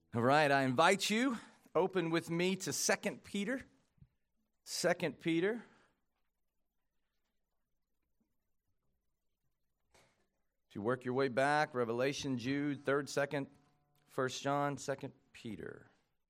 All right, I invite you, open with me to 2 Peter. 2 Peter. If you work your way back, Revelation, Jude, 3rd, 2nd, 1 John, 2 Peter.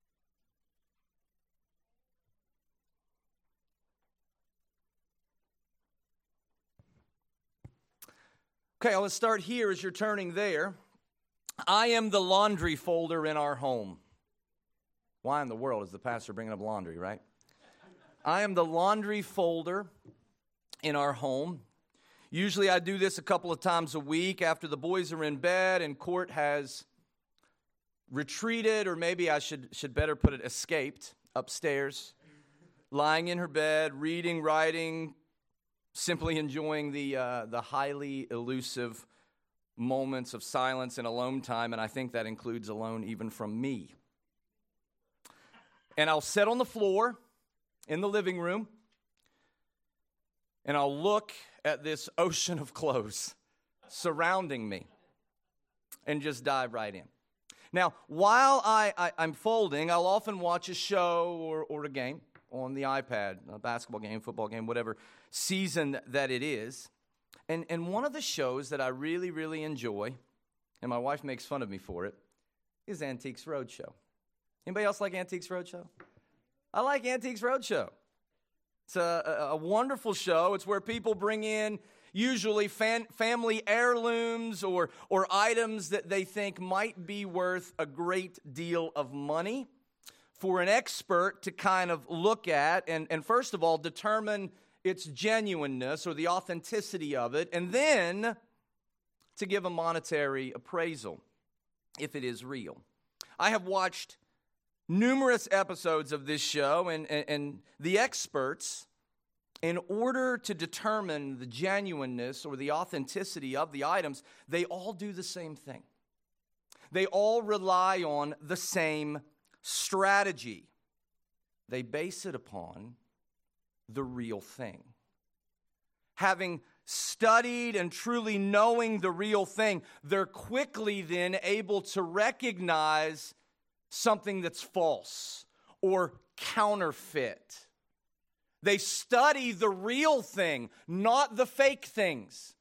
Okay, let's start here as you're turning there. I am the laundry folder in our home. Why in the world is the pastor bringing up laundry, right? I am the laundry folder in our home. Usually I do this a couple of times a week after the boys are in bed and Court has retreated, or maybe I should better put it, escaped upstairs, lying in her bed, reading, writing, simply enjoying the highly elusive moments of silence and alone time, and I think that includes alone even from me. And I'll sit on the floor in the living room, and I'll look at this ocean of clothes surrounding me and just dive right in. Now, while I'm folding, I'll often watch a show or a game on the iPad, a basketball game, football game, whatever season that it is. And one of the shows that I really, really enjoy, and my wife makes fun of me for it, is Antiques Roadshow. Anybody else like Antiques Roadshow? I like Antiques Roadshow. It's a wonderful show. It's where people bring in usually family heirlooms or items that they think might be worth a great deal of money for an expert to kind of look at and first of all, determine its genuineness or the authenticity of it, and then to give a monetary appraisal if it is real. I have watched numerous episodes of this show, and the experts, in order to determine the genuineness or the authenticity of the items, they all do the same thing. They all rely on the same strategy. They base it upon the real thing. Having studied and truly knowing the real thing, they're quickly then able to recognize something that's false or counterfeit. They study the real thing, not the fake things.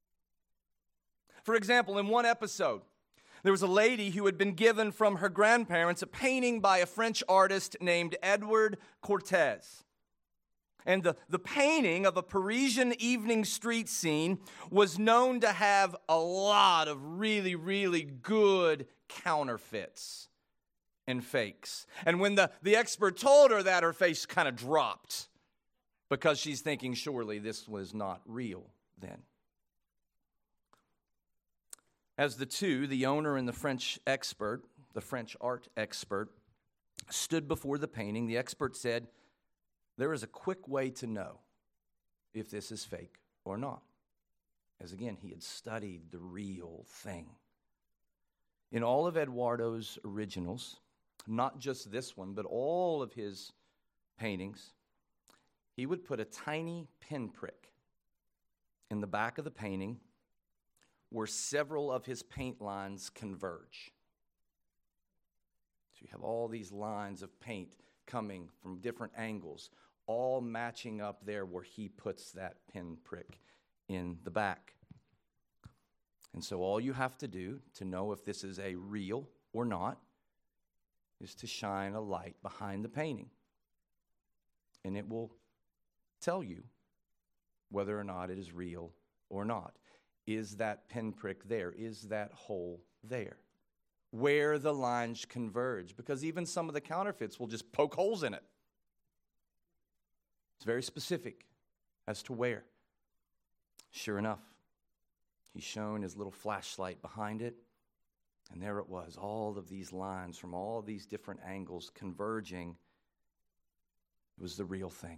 For example, in one episode, there was a lady who had been given from her grandparents a painting by a French artist named Edward Cortez. And the painting of a Parisian evening street scene was known to have a lot of really, really good counterfeits and fakes. And when the expert told her that, her face kind of dropped because she's thinking, surely this was not real then. As the two, the owner and the French art expert, stood before the painting, the expert said, there is a quick way to know if this is fake or not. As again, he had studied the real thing. In all of Eduardo's originals, not just this one, but all of his paintings, he would put a tiny pinprick in the back of the painting where several of his paint lines converge. So you have all these lines of paint coming from different angles, all matching up there where he puts that pinprick in the back. And so all you have to do to know if this is a real or not is to shine a light behind the painting. And it will tell you whether or not it is real or not. Is that pinprick there? Is that hole there? Where the lines converge? Because even some of the counterfeits will just poke holes in it. It's very specific as to where. Sure enough, he shone his little flashlight behind it, and there it was, all of these lines from all of these different angles converging. It was the real thing.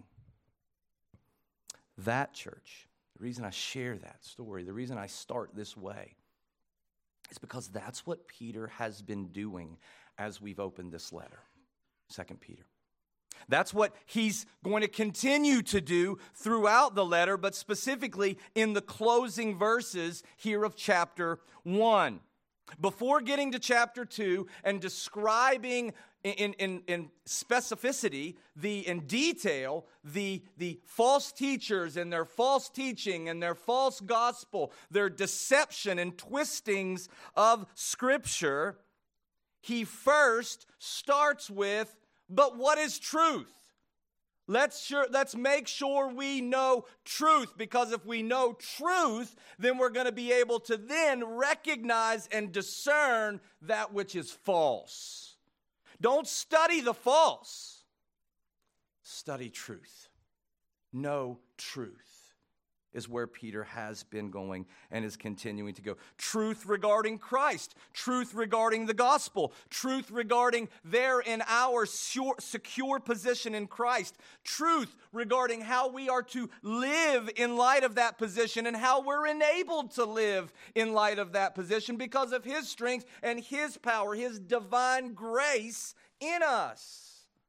That church, the reason I share that story, the reason I start this way, is because that's what Peter has been doing as we've opened this letter, 2 Peter. That's what he's going to continue to do throughout the letter, but specifically in the closing verses here of chapter 1. Before getting to chapter 2 and describing in specificity, in detail, the false teachers and their false teaching and their false gospel, their deception and twistings of Scripture, he first starts with, but what is truth? Let's make sure we know truth, because if we know truth, then we're going to be able to then recognize and discern that which is false. Don't study the false. Study truth. Know truth is where Peter has been going and is continuing to go. Truth regarding Christ, truth regarding the gospel, truth regarding their and our secure position in Christ, truth regarding how we are to live in light of that position and how we're enabled to live in light of that position because of His strength and His power, His divine grace in us.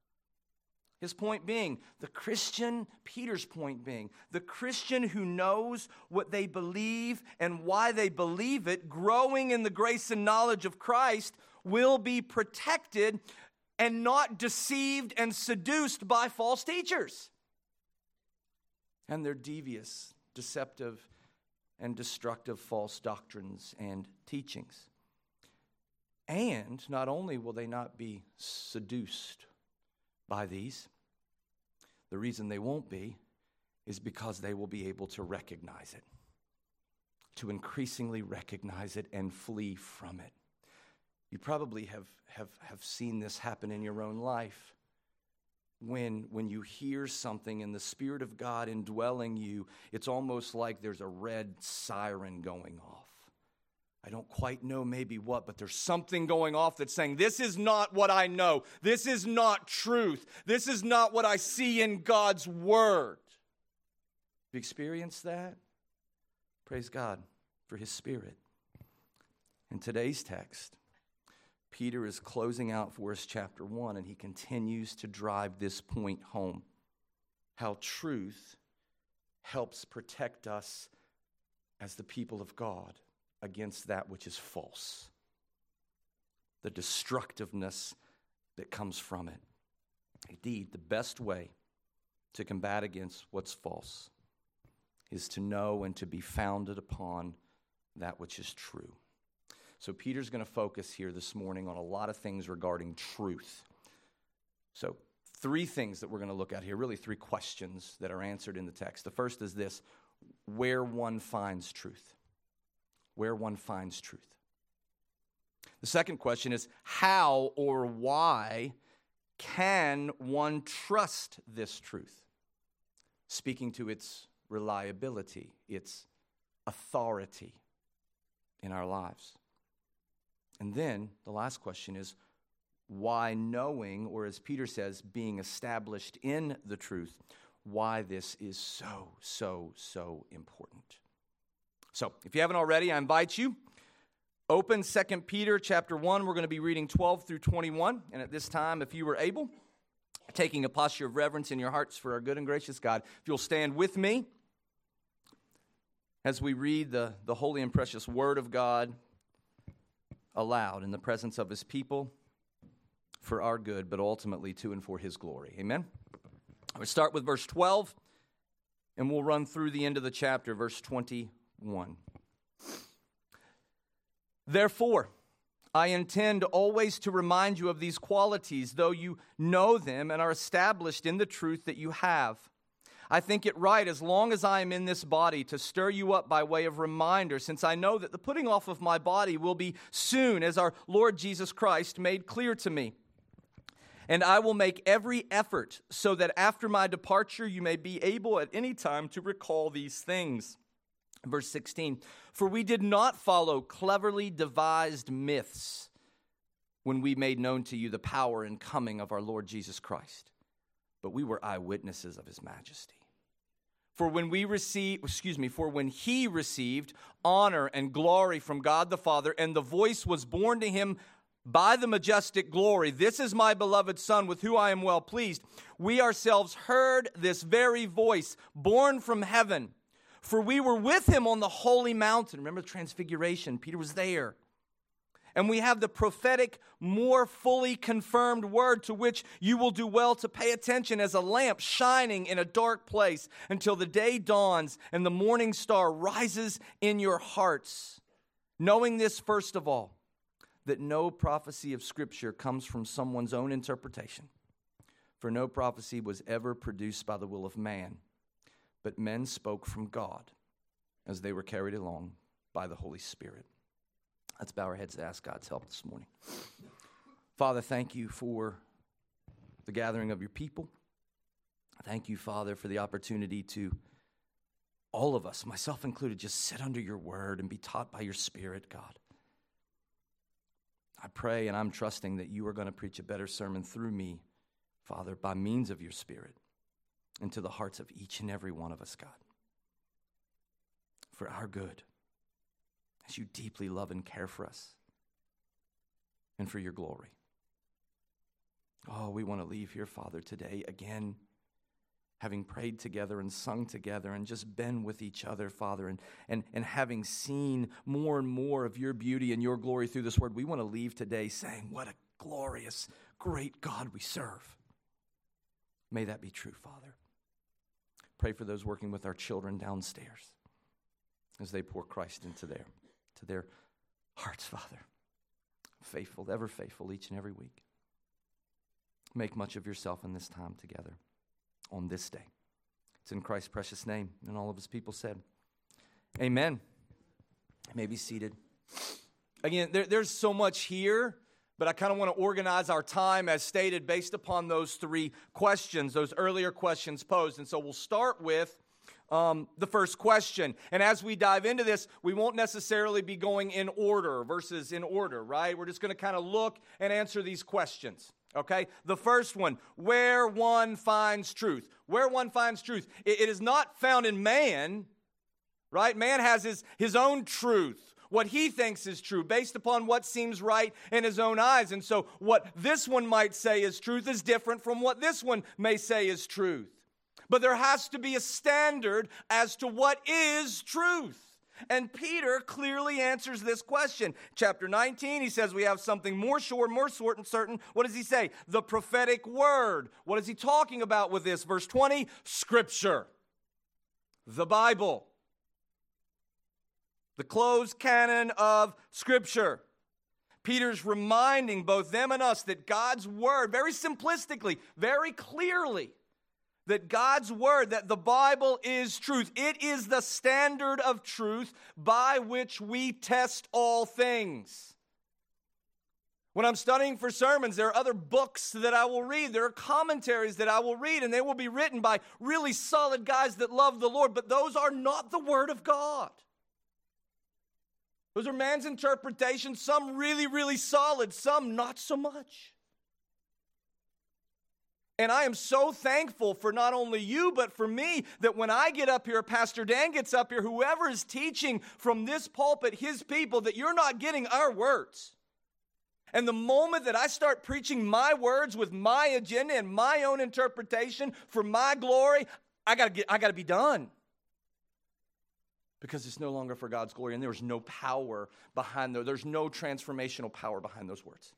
His point being, Peter's point being, the Christian who knows what they believe and why they believe it, growing in the grace and knowledge of Christ, will be protected and not deceived and seduced by false teachers and their devious, deceptive, and destructive false doctrines and teachings. And not only will they not be seduced by these, the reason they won't be is because they will be able to recognize it, to increasingly recognize it and flee from it. You probably have seen this happen in your own life. When you hear something and the Spirit of God indwelling you, it's almost like there's a red siren going off. I don't quite know maybe what, but there's something going off that's saying, this is not what I know. This is not truth. This is not what I see in God's Word. Have you experienced that? Praise God for His Spirit. In today's text, Peter is closing out for us chapter 1, and he continues to drive this point home. How truth helps protect us as the people of God against that which is false, the destructiveness that comes from it. Indeed, the best way to combat against what's false is to know and to be founded upon that which is true. So Peter's going to focus here this morning on a lot of things regarding truth. So 3 things that we're going to look at here, really 3 questions that are answered in the text. The first is this: where one finds truth. Where one finds truth. The second question is, how or why can one trust this truth? Speaking to its reliability, its authority in our lives. And then the last question is, why knowing, or as Peter says, being established in the truth, why this is so important. So, if you haven't already, I invite you, open 2 Peter chapter 1. We're going to be reading 12 through 21. And at this time, if you were able, taking a posture of reverence in your hearts for our good and gracious God, if you'll stand with me as we read the holy and precious Word of God aloud in the presence of His people for our good, but ultimately to and for His glory. Amen? We'll start with verse 12, and we'll run through the end of the chapter, verse 21. Therefore, I intend always to remind you of these qualities, though you know them and are established in the truth that you have. I think it right, as long as I am in this body, to stir you up by way of reminder, since I know that the putting off of my body will be soon, as our Lord Jesus Christ made clear to me. And I will make every effort so that after my departure you may be able at any time to recall these things. Verse 16, for we did not follow cleverly devised myths when we made known to you the power and coming of our Lord Jesus Christ, but we were eyewitnesses of His majesty. For when He received honor and glory from God the Father, and the voice was borne to Him by the majestic glory, this is my beloved Son, with whom I am well pleased. We ourselves heard this very voice, borne from heaven. For we were with Him on the holy mountain. Remember the transfiguration? Peter was there. And we have the prophetic, more fully confirmed word to which you will do well to pay attention as a lamp shining in a dark place until the day dawns and the morning star rises in your hearts. Knowing this, first of all, that no prophecy of Scripture comes from someone's own interpretation. For no prophecy was ever produced by the will of man, but men spoke from God as they were carried along by the Holy Spirit. Let's bow our heads to ask God's help this morning. Father, thank you for the gathering of your people. Thank you, Father, for the opportunity to, all of us, myself included, just sit under your word and be taught by your Spirit, God. I pray and I'm trusting that you are going to preach a better sermon through me, Father, by means of your Spirit, into the hearts of each and every one of us, God, for our good, as you deeply love and care for us, and for your glory. Oh, we want to leave here, Father, today again, having prayed together and sung together and just been with each other, Father, and having seen more and more of your beauty and your glory through this word. We want to leave today saying, what a glorious, great God we serve. May that be true, Father. Pray for those working with our children downstairs as they pour Christ into their hearts, Father. Faithful, ever faithful each and every week. Make much of yourself in this time together on this day. It's in Christ's precious name, and all of his people said, amen. You may be seated. Again, there's so much here, but I kind of want to organize our time as stated based upon those three questions, those earlier questions posed. And so we'll start with the first question. And as we dive into this, we won't necessarily be going in order, verses in order, right? We're just going to kind of look and answer these questions, okay? The first one, where one finds truth. Where one finds truth. It is not found in man, right? Man has his own truth, what he thinks is true, based upon what seems right in his own eyes. And so what this one might say is truth is different from what this one may say is truth. But there has to be a standard as to what is truth. And Peter clearly answers this question. Chapter 19, he says we have something more sure, more certain. What does he say? The prophetic word. What is he talking about with this? Verse 20, Scripture. The Bible. The closed canon of Scripture. Peter's reminding both them and us that God's word, very simplistically, very clearly, that God's word, that the Bible is truth. It is the standard of truth by which we test all things. When I'm studying for sermons, there are other books that I will read. There are commentaries that I will read, and they will be written by really solid guys that love the Lord, but those are not the word of God. Those are man's interpretations, some really, really solid, some not so much. And I am so thankful for not only you, but for me, that when I get up here, Pastor Dan gets up here, whoever is teaching from this pulpit, his people, that you're not getting our words. And the moment that I start preaching my words with my agenda and my own interpretation for my glory, I got to be done. Because it's no longer for God's glory, and there's no power behind those. There's no transformational power behind those words.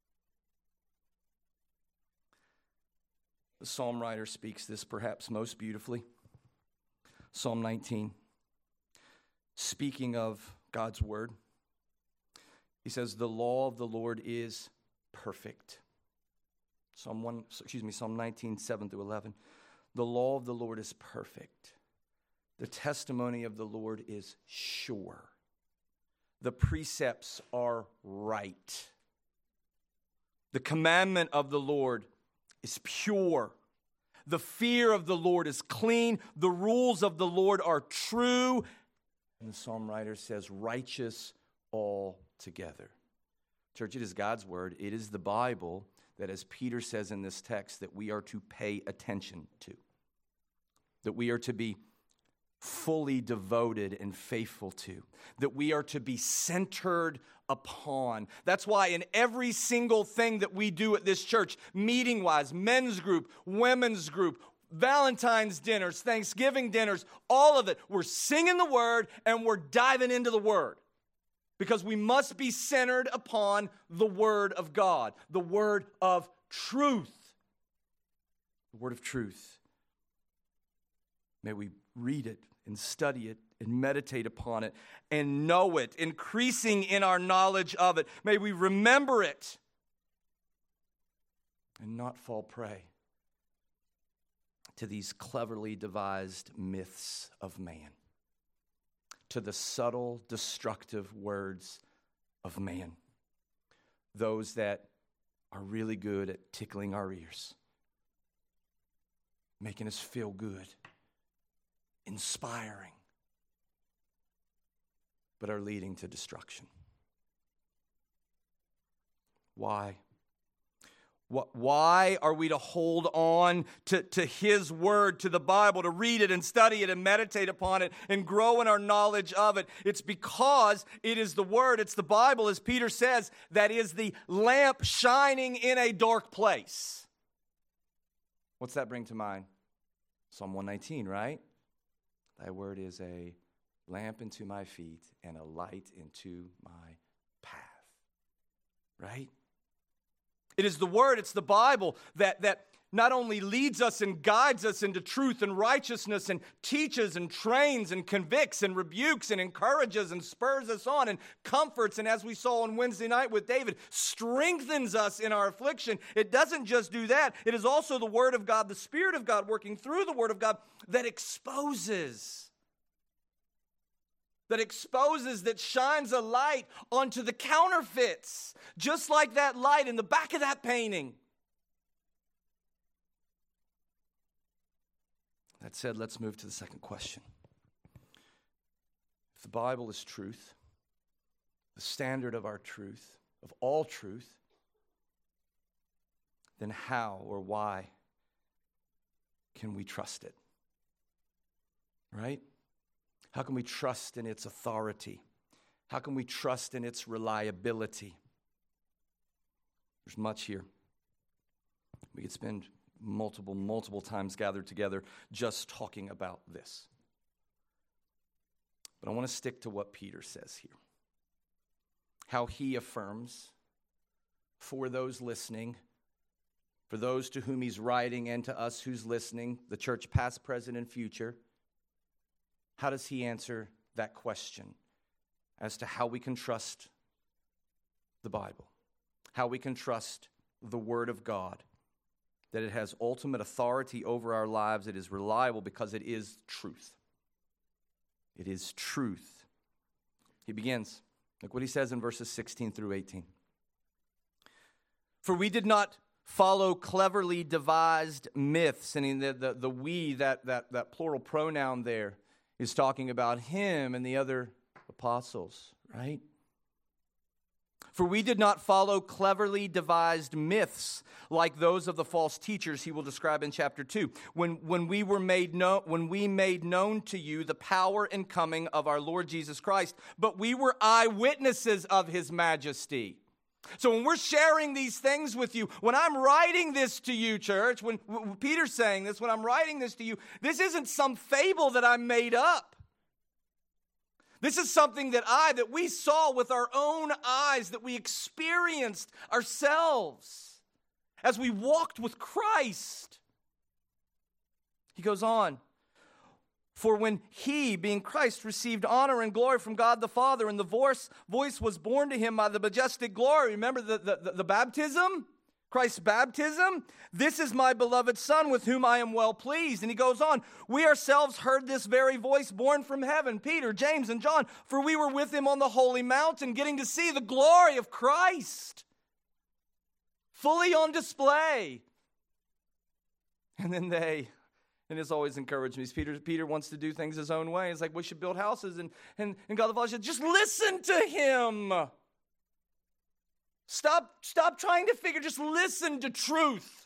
The psalm writer speaks this perhaps most beautifully. Psalm 19. Speaking of God's word, he says, the law of the Lord is perfect. Psalm 19, 7 through 11. The law of the Lord is perfect. The testimony of the Lord is sure. The precepts are right. The commandment of the Lord is pure. The fear of the Lord is clean. The rules of the Lord are true. And the psalm writer says, righteous altogether. Church, it is God's word. It is the Bible that, as Peter says in this text, that we are to pay attention to. That we are to be fully devoted and faithful to, that we are to be centered upon. That's why in every single thing that we do at this church, meeting-wise, men's group, women's group, Valentine's dinners, Thanksgiving dinners, all of it, we're singing the word and we're diving into the word. Because we must be centered upon the Word of God, the Word of truth. The Word of truth. May we read it and study it and meditate upon it and know it, increasing in our knowledge of it. May we remember it and not fall prey to these cleverly devised myths of man, to the subtle, destructive words of man, those that are really good at tickling our ears, making us feel good, inspiring, but are leading to destruction. Why? Why are we to hold on to His Word, to the Bible, to read it and study it and meditate upon it and grow in our knowledge of it? It's because it is the Word, it's the Bible, as Peter says, that is the lamp shining in a dark place. What's that bring to mind? Psalm 119, right? Thy Word is a lamp unto my feet and a light into my path. Right? It is the Word, it's the Bible that not only leads us and guides us into truth and righteousness and teaches and trains and convicts and rebukes and encourages and spurs us on and comforts, and as we saw on Wednesday night with David, strengthens us in our affliction. It doesn't just do that. It is also the Word of God, the Spirit of God working through the Word of God that exposes, that shines a light onto the counterfeits, just like that light in the back of that painting. That said, let's move to the second question. If the Bible is truth, the standard of our truth, of all truth, then how or why can we trust it? Right? How can we trust in its authority? How can we trust in its reliability? There's much here. We could spend multiple times gathered together just talking about this. But I want to stick to what Peter says here. How he affirms for those listening, for those to whom he's writing and to us who's listening, the church past, present, and future. How does he answer that question as to how we can trust the Bible, how we can trust the Word of God, that it has ultimate authority over our lives, it is reliable because it is truth. It is truth. He begins, look what he says in verses 16 through 18. For we did not follow cleverly devised myths, and in the we, that plural pronoun there, is talking about him and the other apostles, right? For we did not follow cleverly devised myths like those of the false teachers he will describe in chapter 2. When we made known to you the power and coming of our Lord Jesus Christ, but we were eyewitnesses of his majesty. So when we're sharing these things with you, when I'm writing this to you, church, when Peter's saying this, when I'm writing this to you, this isn't some fable that I made up. This is something that we saw with our own eyes, that we experienced ourselves as we walked with Christ. He goes on. For when he, being Christ, received honor and glory from God the Father, and the voice was borne to him by the majestic glory. Remember the baptism? Christ's baptism? This is my beloved Son with whom I am well pleased. And he goes on, we ourselves heard this very voice borne from heaven, Peter, James, and John, for we were with him on the holy mountain, getting to see the glory of Christ fully on display. And then and this always encouraged me. Peter wants to do things his own way. It's like we should build houses, and God the Father said, just listen to him. Stop trying to figure, just listen to truth.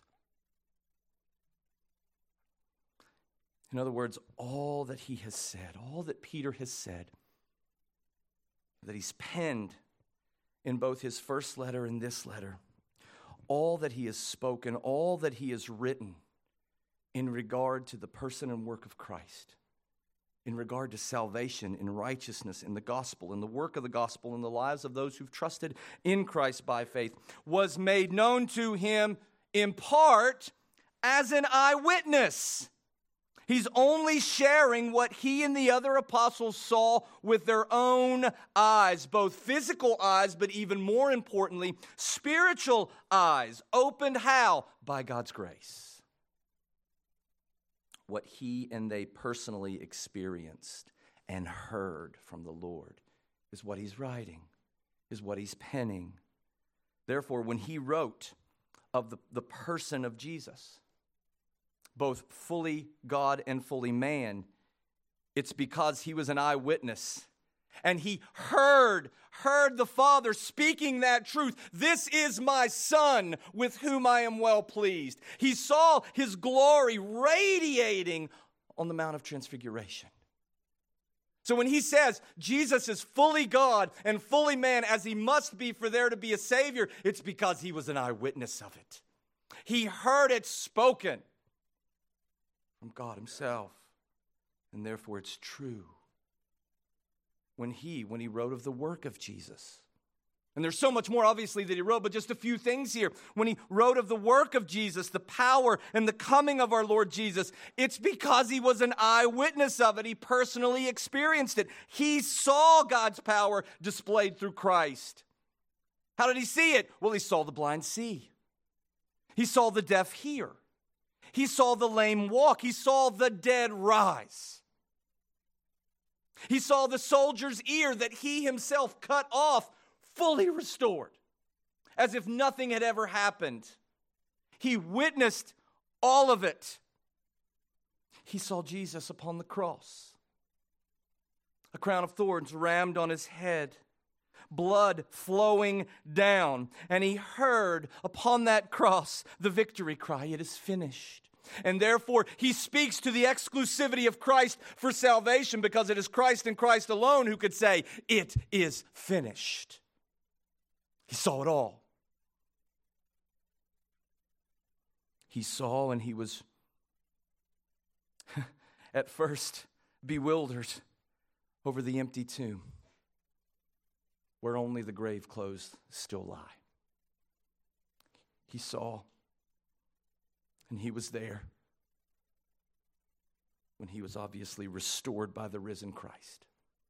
In other words, all that he has said, all that Peter has said, that he's penned in both his first letter and this letter, all that he has spoken, all that he has written, in regard to the person and work of Christ in regard to salvation, in righteousness, in the gospel, in the work of the gospel, in the lives of those who've trusted in Christ by faith, was made known to him in part as an eyewitness. He's only sharing what he and the other apostles saw with their own eyes, both physical eyes, but even more importantly, spiritual eyes. Opened how? By God's grace. What he and they personally experienced and heard from the Lord is what he's writing, is what he's penning. Therefore, when he wrote of the person of Jesus, both fully God and fully man, it's because he was an eyewitness. And he heard the Father speaking that truth. This is my Son with whom I am well pleased. He saw his glory radiating on the Mount of Transfiguration. So when he says Jesus is fully God and fully man, as he must be for there to be a Savior, it's because he was an eyewitness of it. He heard it spoken from God himself, and therefore it's true. When he wrote of the work of Jesus. And there's so much more, obviously, that he wrote, but just a few things here. When he wrote of the work of Jesus, the power and the coming of our Lord Jesus, it's because he was an eyewitness of it. He personally experienced it. He saw God's power displayed through Christ. How did he see it? Well, he saw the blind see. He saw the deaf hear. He saw the lame walk. He saw the dead rise. He saw the soldier's ear that he himself cut off, fully restored, as if nothing had ever happened. He witnessed all of it. He saw Jesus upon the cross. A crown of thorns rammed on his head, blood flowing down. And he heard upon that cross the victory cry, "It is finished." And therefore, he speaks to the exclusivity of Christ for salvation, because it is Christ and Christ alone who could say, "It is finished." He saw it all. He saw, and he was at first bewildered over the empty tomb where only the grave clothes still lie. He saw, and he was there when he was obviously restored by the risen Christ,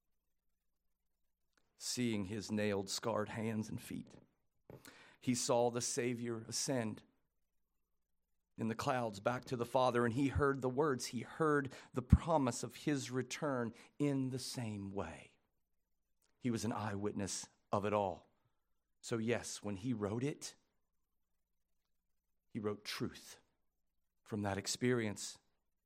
seeing his nailed, scarred hands and feet. He saw the Savior ascend in the clouds back to the Father, and he heard the words. He heard the promise of his return in the same way. He was an eyewitness of it all. So yes, when he wrote it, he wrote truth from that experience.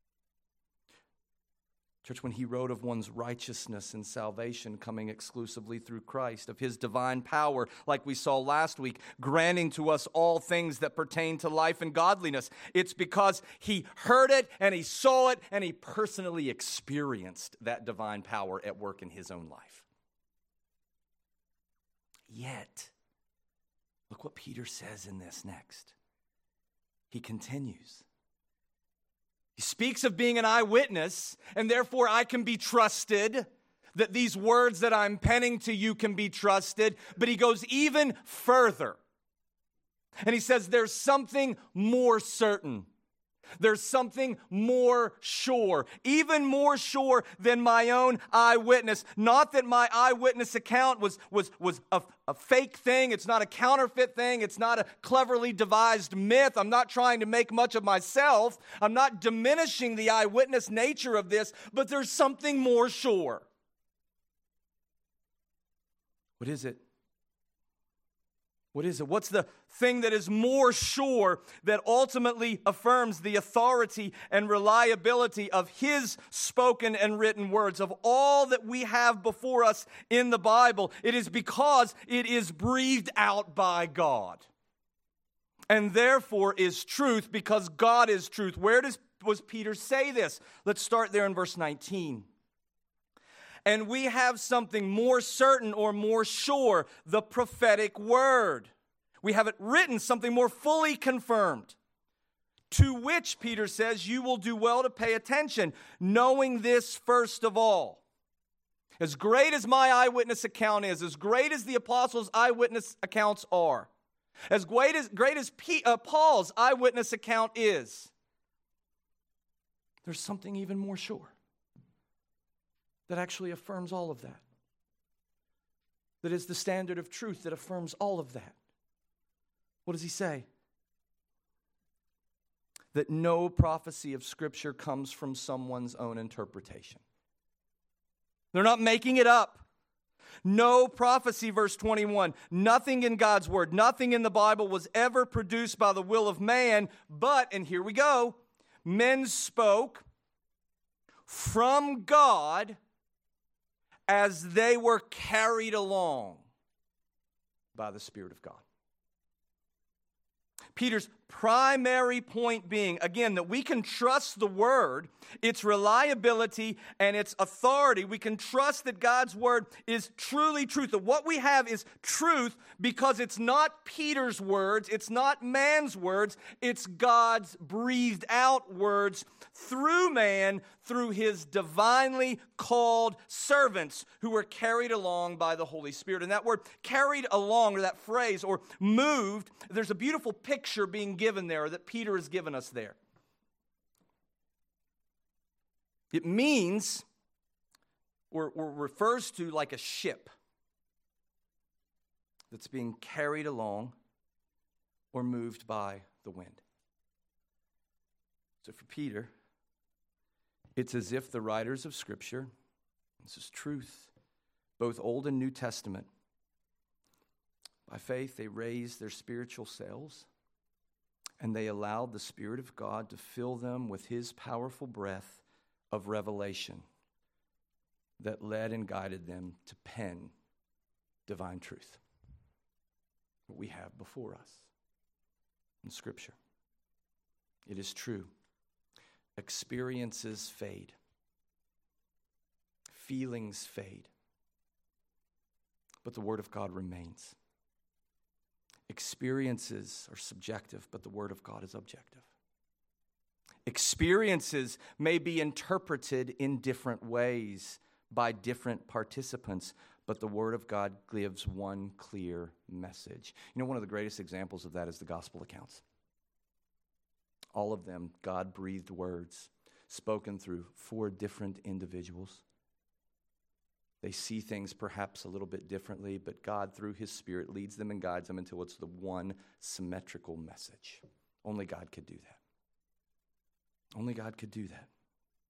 Church, when he wrote of one's righteousness and salvation coming exclusively through Christ, of his divine power, like we saw last week, granting to us all things that pertain to life and godliness, it's because he heard it and he saw it and he personally experienced that divine power at work in his own life. Yet, look what Peter says in this next. He continues. He speaks of being an eyewitness, and therefore I can be trusted, that these words that I'm penning to you can be trusted. But he goes even further. And he says there's something more certain. There's something more sure, even more sure than my own eyewitness. Not that my eyewitness account was a fake thing. It's not a counterfeit thing. It's not a cleverly devised myth. I'm not trying to make much of myself. I'm not diminishing the eyewitness nature of this, but there's something more sure. What is it? What is it? What's the thing that is more sure, that ultimately affirms the authority and reliability of his spoken and written words, of all that we have before us in the Bible? It is because it is breathed out by God, and therefore is truth, because God is truth. Where was Peter say this? Let's start there in verse 19. And we have something more certain or more sure, the prophetic word. We have it written, something more fully confirmed. to which, Peter says, you will do well to pay attention, knowing this first of all. As great as my eyewitness account is, as great as the apostles' eyewitness accounts are, as great as Paul's eyewitness account is, there's something even more sure that actually affirms all of that. That is the standard of truth that affirms all of that. What does he say? That no prophecy of Scripture comes from someone's own interpretation. They're not making it up. No prophecy, verse 21, nothing in God's word, nothing in the Bible was ever produced by the will of man, but, and here we go, men spoke from God as they were carried along by the Spirit of God. Peter's primary point being, again, that we can trust the Word, its reliability and its authority. We can trust that God's Word is truly truth. That what we have is truth because it's not Peter's words, it's not man's words, it's God's breathed out words through man, through his divinely called servants who were carried along by the Holy Spirit. And that word carried along, or that phrase, or moved, there's a beautiful picture being given there that Peter has given us there. It means, or refers to, like a ship that's being carried along or moved by the wind. So for Peter, it's as if the writers of Scripture, this is truth, both Old and New Testament, by faith they raised their spiritual sails and they allowed the Spirit of God to fill them with His powerful breath of revelation that led and guided them to pen divine truth. What we have before us in Scripture. It is true. Experiences fade. Feelings fade. But the Word of God remains. Experiences are subjective, but the Word of God is objective. Experiences may be interpreted in different ways by different participants, but the Word of God gives one clear message. You know, one of the greatest examples of that is the gospel accounts. All of them, God-breathed words spoken through 4 different individuals. They see things perhaps a little bit differently, but God, through His Spirit, leads them and guides them until it's the one symmetrical message. Only God could do that. Only God could do that.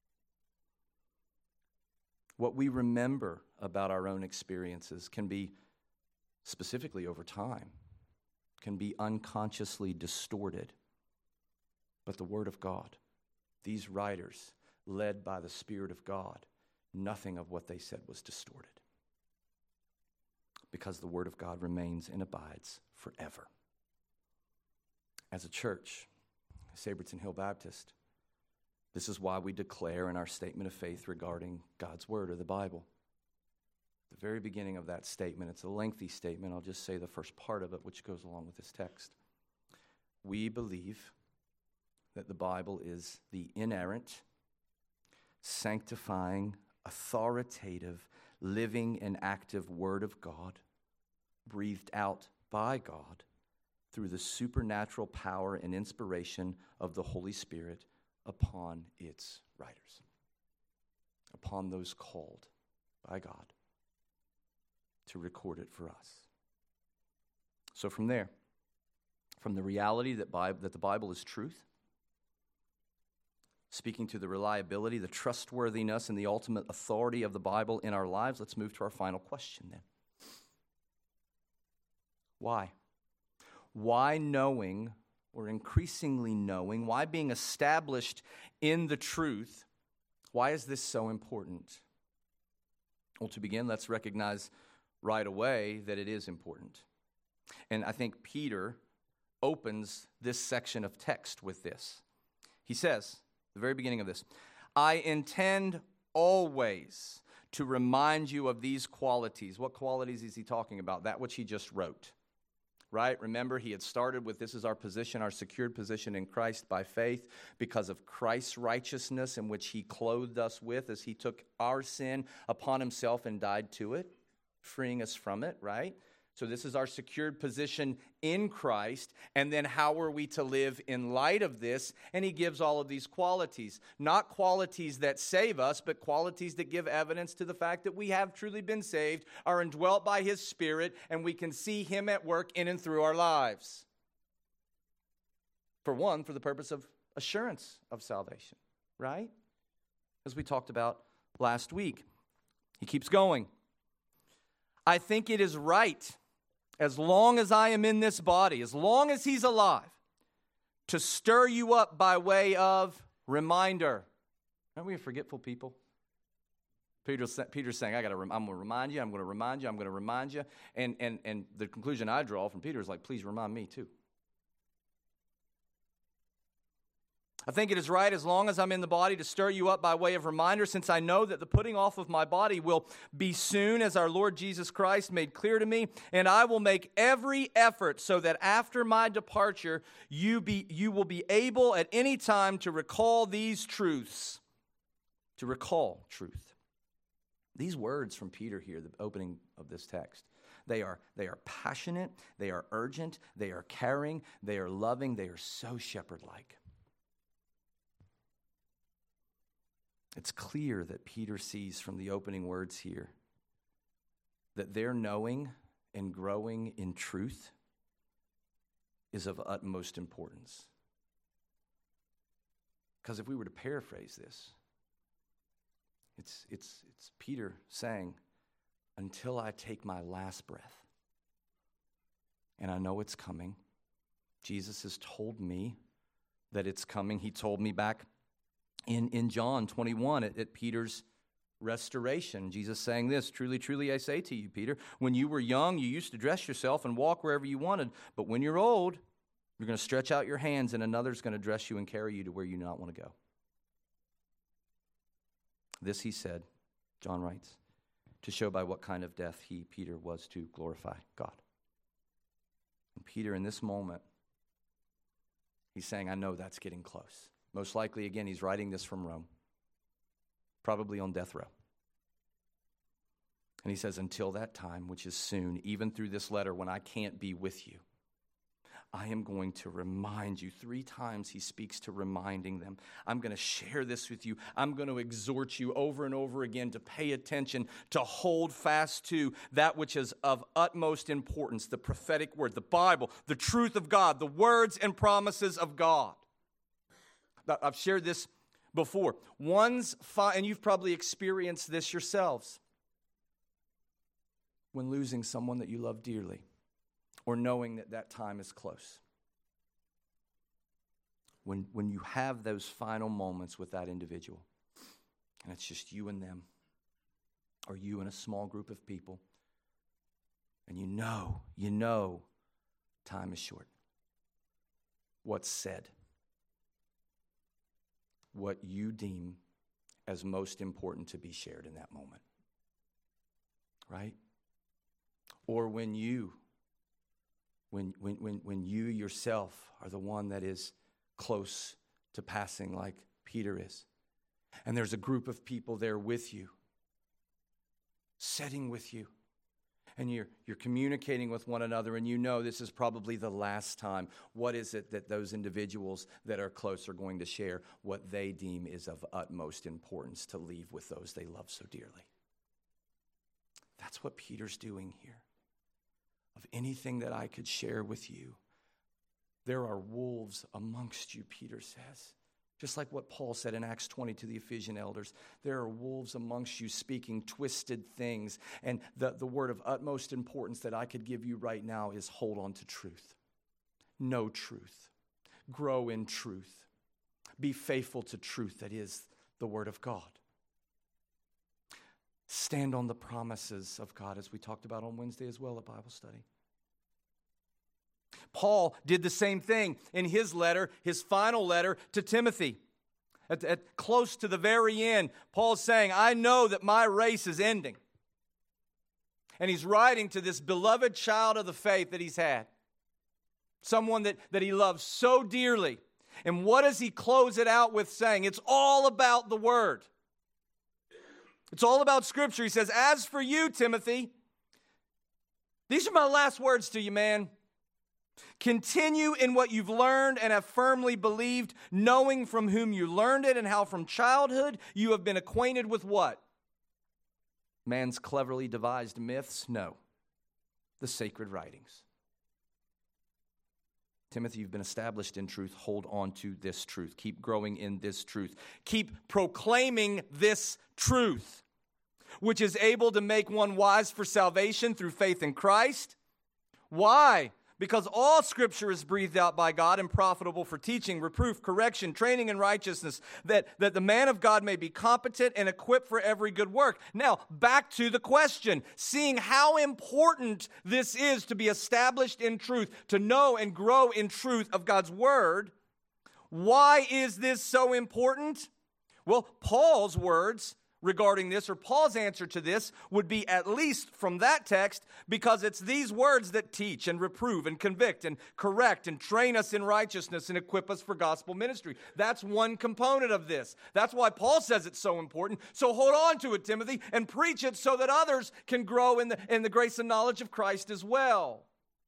What we remember about our own experiences can be, specifically over time, can be unconsciously distorted. But the Word of God, these writers, led by the Spirit of God, nothing of what they said was distorted. Because the Word of God remains and abides forever. As a church, Saberton Hill Baptist, this is why we declare in our statement of faith regarding God's Word or the Bible. The very beginning of that statement, it's a lengthy statement. I'll just say the first part of it, which goes along with this text. We believe that the Bible is the inerrant, sanctifying, authoritative, living and active Word of God, breathed out by God through the supernatural power and inspiration of the Holy Spirit upon its writers, upon those called by God to record it for us. So from there, from the reality that the Bible is truth, speaking to the reliability, the trustworthiness, and the ultimate authority of the Bible in our lives, let's move to our final question then. Why? Why knowing, or increasingly knowing, why being established in the truth, why is this so important? Well, to begin, let's recognize right away that it is important. And I think Peter opens this section of text with this. He says, the very beginning of this, I intend always to remind you of these qualities. What qualities is he talking about? That which he just wrote right? Remember, he had started with, this is our position, our secured position in Christ by faith, because of Christ's righteousness in which he clothed us with as he took our sin upon himself and died to it, freeing us from it, right? So this is our secured position in Christ. And then how are we to live in light of this? And he gives all of these qualities. Not qualities that save us, but qualities that give evidence to the fact that we have truly been saved, are indwelt by his Spirit, and we can see him at work in and through our lives. For one, for the purpose of assurance of salvation, right? As we talked about last week. He keeps going. I think it is right, as long as I am in this body, as long as he's alive, to stir you up by way of reminder. Aren't we a forgetful people? Peter's saying, I'm going to remind you, I'm going to remind you, I'm going to remind you. And the conclusion I draw from Peter is like, please remind me too. I think it is right, as long as I'm in the body, to stir you up by way of reminder, since I know that the putting off of my body will be soon, as our Lord Jesus Christ made clear to me, and I will make every effort so that after my departure, you will be able at any time to recall these truths, to recall truth. These words from Peter here, the opening of this text, they are passionate, they are urgent, they are caring, they are loving, they are so shepherd-like. It's clear that Peter sees from the opening words here that their knowing and growing in truth is of utmost importance. Because if we were to paraphrase this, it's Peter saying, until I take my last breath, and I know it's coming. Jesus has told me that it's coming. He told me back in John 21 at Peter's restoration. Jesus saying this, truly, truly, I say to you, Peter, when you were young, you used to dress yourself and walk wherever you wanted. But when you're old, you're going to stretch out your hands and another's going to dress you and carry you to where you do not want to go. This he said, John writes, to show by what kind of death he, Peter, was to glorify God. And Peter, in this moment, he's saying, I know that's getting close. Most likely, again, he's writing this from Rome, probably on death row. And he says, until that time, which is soon, even through this letter when I can't be with you, I am going to remind you. 3 times he speaks to reminding them. I'm going to share this with you. I'm going to exhort you over and over again to pay attention, to hold fast to that which is of utmost importance, the prophetic word, the Bible, the truth of God, the words and promises of God. I've shared this before. And you've probably experienced this yourselves. When losing someone that you love dearly, or knowing that time is close. When you have those final moments with that individual, and it's just you and them, or you and a small group of people, and you know time is short. What's said, what you deem as most important to be shared in that moment, right? Or when you yourself are the one that is close to passing, like Peter is, and there's a group of people there with you, sitting with you, and you're communicating with one another, and you know this is probably the last time. What is it that those individuals that are close are going to share? What they deem is of utmost importance to leave with those they love so dearly. That's what Peter's doing here. Of anything that I could share with you, there are wolves amongst you, Peter says. Just like what Paul said in Acts 20 to the Ephesian elders, there are wolves amongst you speaking twisted things. And the word of utmost importance that I could give you right now is hold on to truth. Know truth. Grow in truth. Be faithful to truth, that is the word of God. Stand on the promises of God, as we talked about on Wednesday as well at Bible study. Paul did the same thing in his letter, his final letter to Timothy. At close to the very end, Paul's saying, I know that my race is ending. And he's writing to this beloved child of the faith that he's had. someone that he loves so dearly. And what does he close it out with saying? It's all about the Word. It's all about Scripture. He says, as for you, Timothy, these are my last words to you, man. Continue in what you've learned and have firmly believed, knowing from whom you learned it and how from childhood you have been acquainted with what? Man's cleverly devised myths? No. The sacred writings. Timothy, you've been established in truth. Hold on to this truth. Keep growing in this truth. Keep proclaiming this truth, which is able to make one wise for salvation through faith in Christ. Why? Because all Scripture is breathed out by God and profitable for teaching, reproof, correction, training in righteousness, that the man of God may be competent and equipped for every good work. Now, back to the question. Seeing how important this is to be established in truth, to know and grow in truth of God's Word, why is this so important? Well, Paul's words regarding this, or Paul's answer to this, would be at least from that text, because it's these words that teach and reprove and convict and correct and train us in righteousness and equip us for gospel ministry. That's one component of this. That's why Paul says it's so important. So hold on to it, Timothy, and preach it so that others can grow in the grace and knowledge of Christ as well.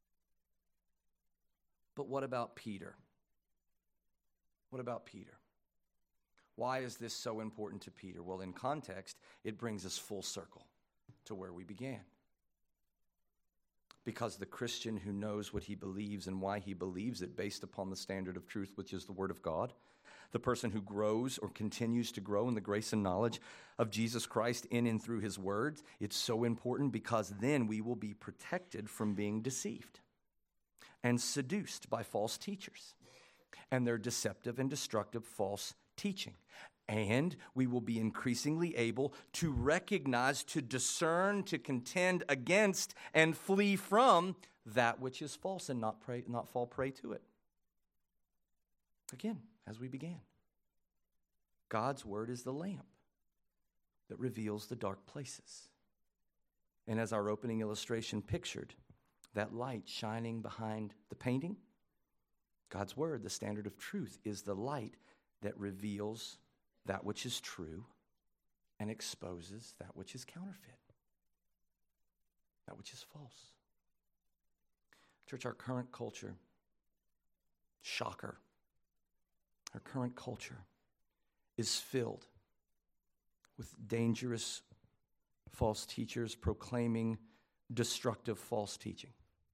But what about Peter? What about Peter? Why is this so important to Peter? Well, in context, it brings us full circle to where we began. Because the Christian who knows what he believes and why he believes it based upon the standard of truth, which is the Word of God, the person who grows or continues to grow in the grace and knowledge of Jesus Christ in and through His Word, it's so important because then we will be protected from being deceived and seduced by false teachers and their deceptive and destructive false teaching. And we will be increasingly able to recognize, to discern, to contend against, and flee from that which is false and not fall prey to it. Again, as we began, God's Word is the lamp that reveals the dark places. And as our opening illustration pictured, that light shining behind the painting, God's Word, the standard of truth, is the light that reveals that which is true and exposes that which is counterfeit, that which is false. Church, our current culture, shocker, our current culture is filled with dangerous false teachers proclaiming destructive false teaching.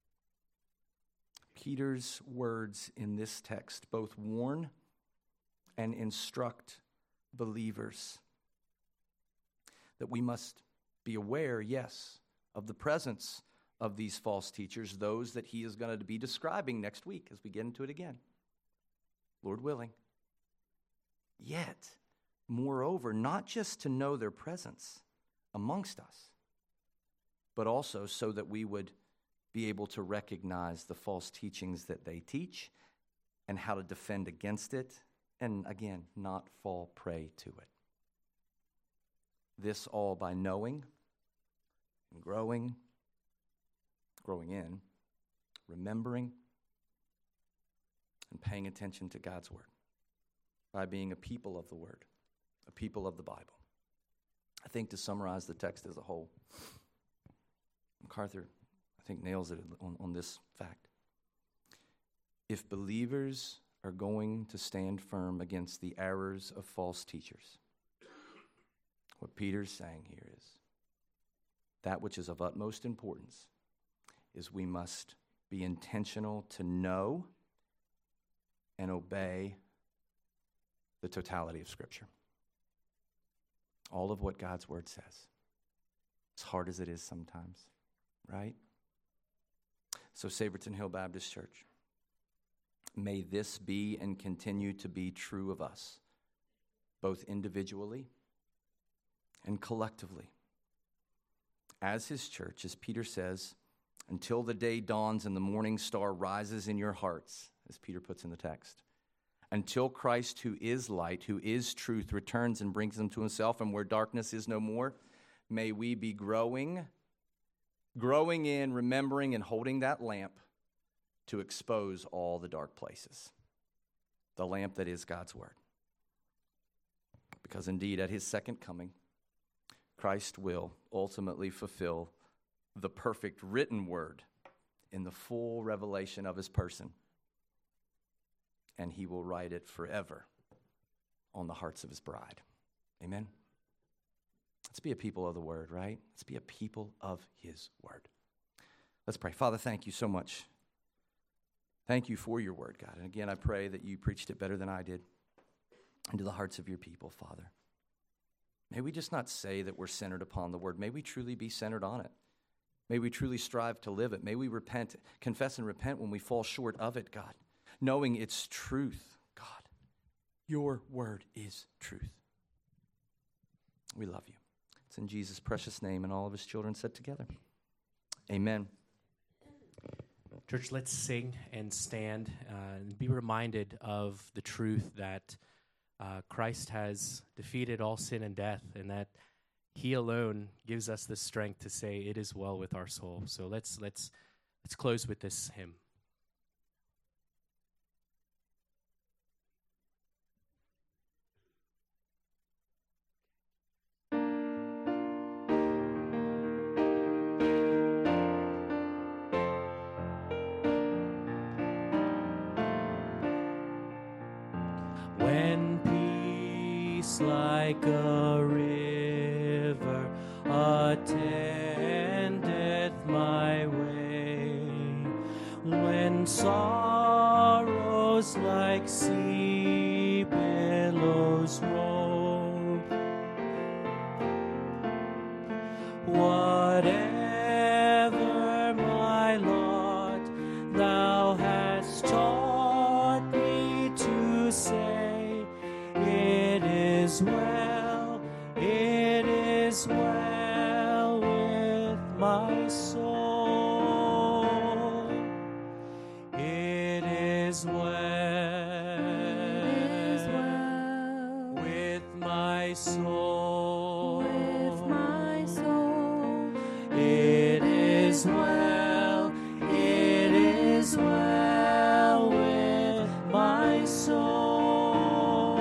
Peter's words in this text both warn and instruct believers that we must be aware, yes, of the presence of these false teachers, those that he is going to be describing next week as we get into it again, Lord willing. Yet, moreover, not just to know their presence amongst us, but also so that we would be able to recognize the false teachings that they teach and how to defend against it, and again, not fall prey to it. This all by knowing and growing in, remembering, and paying attention to God's Word, by being a people of the Word, a people of the Bible. I think to summarize the text as a whole, MacArthur, I think, nails it on this fact. If believers are going to stand firm against the errors of false teachers, what Peter's saying here is that which is of utmost importance is we must be intentional to know and obey the totality of Scripture. All of what God's Word says, as hard as it is sometimes, right? So Saberton Hill Baptist Church, may this be and continue to be true of us, both individually and collectively. As His church, as Peter says, until the day dawns and the morning star rises in your hearts, as Peter puts in the text, until Christ, who is light, who is truth, returns and brings them to Himself, and where darkness is no more, may we be growing in, remembering, and holding that lamp to expose all the dark places. The lamp that is God's word. Because indeed, at his second coming, Christ will ultimately fulfill the perfect written word in the full revelation of his person. And he will write it forever on the hearts of his bride. Amen? Let's be a people of the word, right? Let's be a people of his word. Let's pray. Father, thank you so much. Thank you for your word, God. And again, I pray that you preached it better than I did into the hearts of your people, Father. May we just not say that we're centered upon the word. May we truly be centered on it. May we truly strive to live it. May we repent, confess and repent when we fall short of it, God, knowing it's truth, God. Your word is truth. We love you. It's in Jesus' precious name, and all of his children said together, amen. Church, let's sing and stand and be reminded of the truth that Christ has defeated all sin and death, and that he alone gives us the strength to say it is well with our soul. So let's close with this hymn. When peace like a river attendeth my way, when sorrows like sea billows roll, whatever my lot, thou hast taught me to say, it is well with my soul. It is well with my soul. It is well with my soul.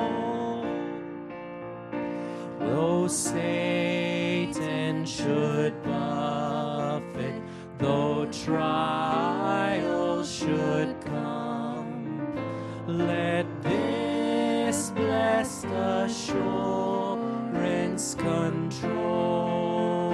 Though Satan should buffet, though trials should come, let this blessed assurance control,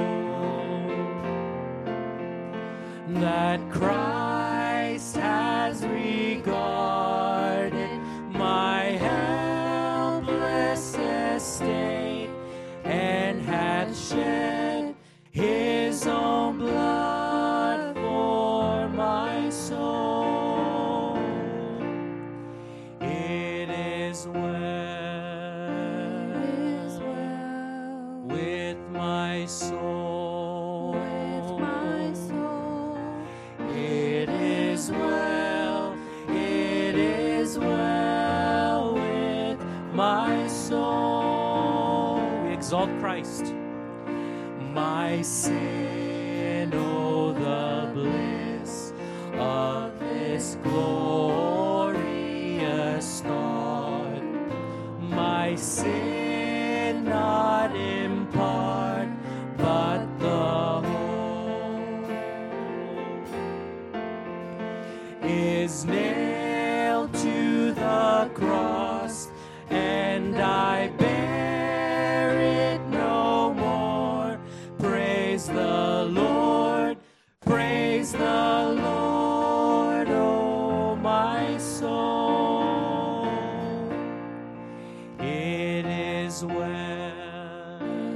that Christ has regarded my helpless estate, and hath shed his own blood for my soul. It is well with my soul. It is well with my soul. We exalt Christ. My sin, oh, the bliss of this glorious thought. My sin not in part, but the whole, is nailed to the cross, and I bear it no more. Praise the Lord, oh my soul. It is well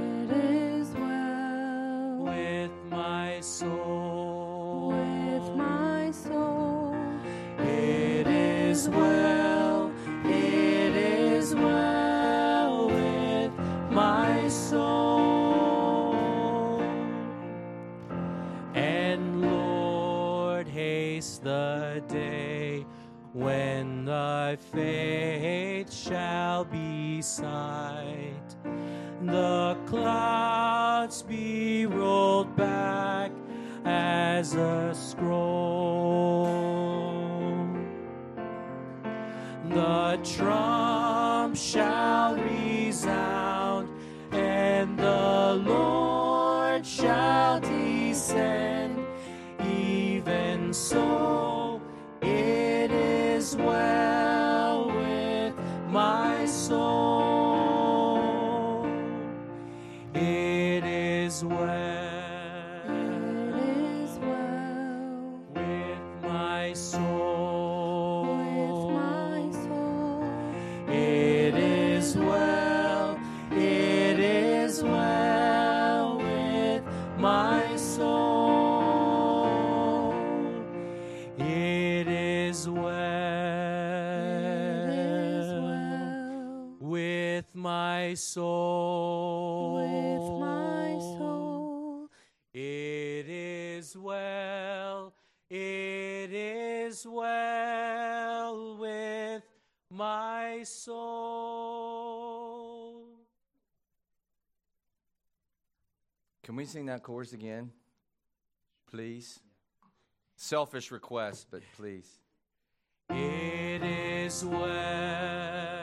with my soul. It is well with my soul. And Lord, haste the day when thy faith shall be sight, the clouds be rolled back as a scroll, the trump shall resound, and the Lord shall descend. Even so, it is well with my soul. It is well. Soul. With my soul. It is well. It is well with my soul. Can we sing that chorus again? Please. Selfish request, but please. It is well.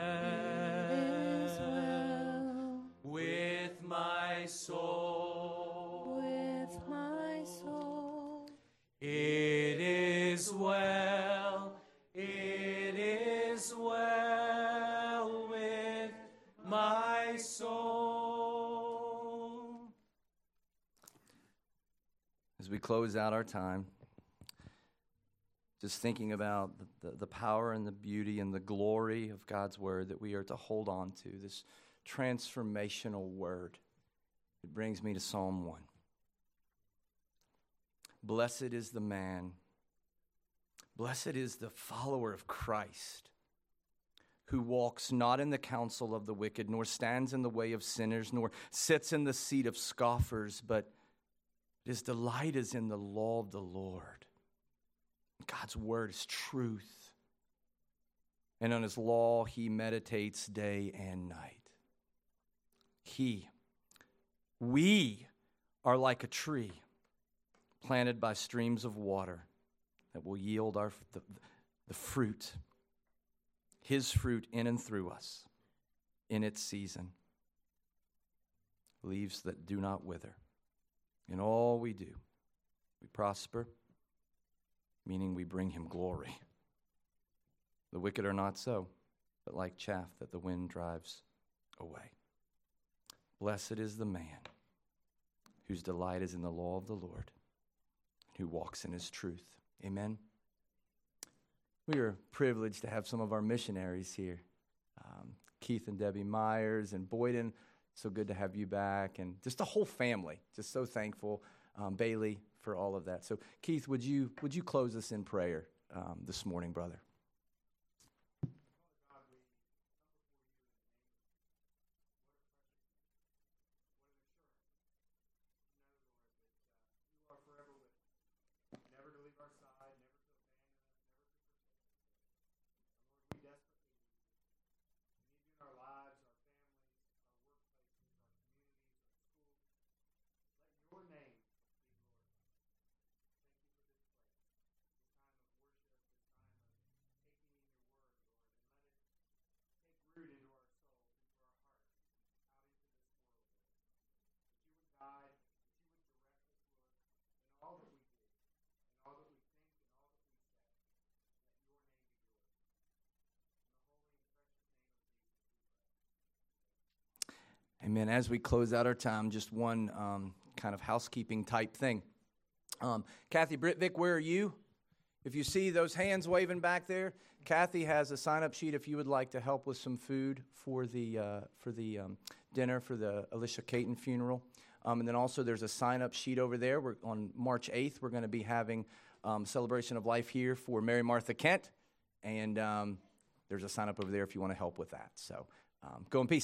Soul, with my soul, it is well with my soul. As we close out our time, just thinking about the power and the beauty and the glory of God's word that we are to hold on to, this transformational word. It brings me to Psalm 1. Blessed is the man, blessed is the follower of Christ, who walks not in the counsel of the wicked, nor stands in the way of sinners, nor sits in the seat of scoffers, but his delight is in the law of the Lord. God's word is truth, and on his law he meditates day and night. We are like a tree planted by streams of water that will yield the fruit, his fruit in and through us in its season. Leaves that do not wither. In all we do, we prosper, meaning we bring him glory. The wicked are not so, but like chaff that the wind drives away. Blessed is the man whose delight is in the law of the Lord, who walks in his truth. Amen. We are privileged to have some of our missionaries here. Keith and Debbie Myers and Boyden, so good to have you back. And just the whole family, just so thankful. Bailey, for all of that. So Keith, would you close us in prayer this morning, brother? Amen. As we close out our time, just one kind of housekeeping type thing. Kathy Britvick, where are you? If you see those hands waving back there, Kathy has a sign-up sheet if you would like to help with some food for the dinner for the Alicia Caton funeral. And then also there's a sign-up sheet over there. On March 8th, we're going to be having Celebration of Life here for Mary Martha Kent. And there's a sign-up over there if you want to help with that. So go in peace.